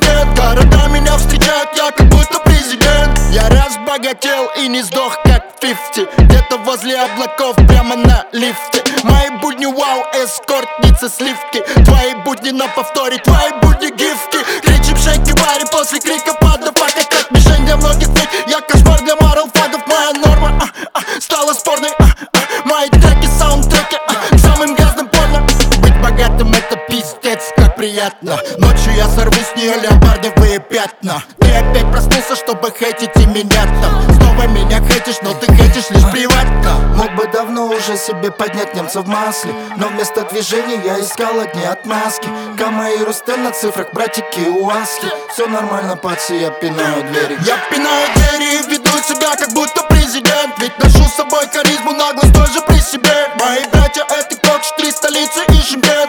президент. Города меня встречают, я как будто президент. Я разбогател и не сдох как 50. Где-то возле облаков, прямо на лифте. Мои будни вау, эскортницы, сливки. Твои будни на повторе, твои будни гифки. Кричим шейки вари после крика падафака. Как мишень для многих фейк, я кошмар для марлфагов. Моя норма стала спорной. Мои треки, саундтреки к самым грязным порно. Быть богатым это пиздец, как приятно. Ночью я сорву с нее леопардовые пятна. Ты опять проснулся, чтобы хейтить и меня там. Снова меня хейтишь, но ты хейтишь лишь приватно. Мог бы давно уже себе поднять немца в масле, но вместо движения я искал одни отмазки. Кама и Рустем на цифрах, братики уаски. Все нормально, паци, я пинаю двери. Я пинаю двери и веду себя как будто президент. Ведь ношу с собой харизму, наглость тоже при себе. Мои братья это Кокш, 3 столицы и Шымкент.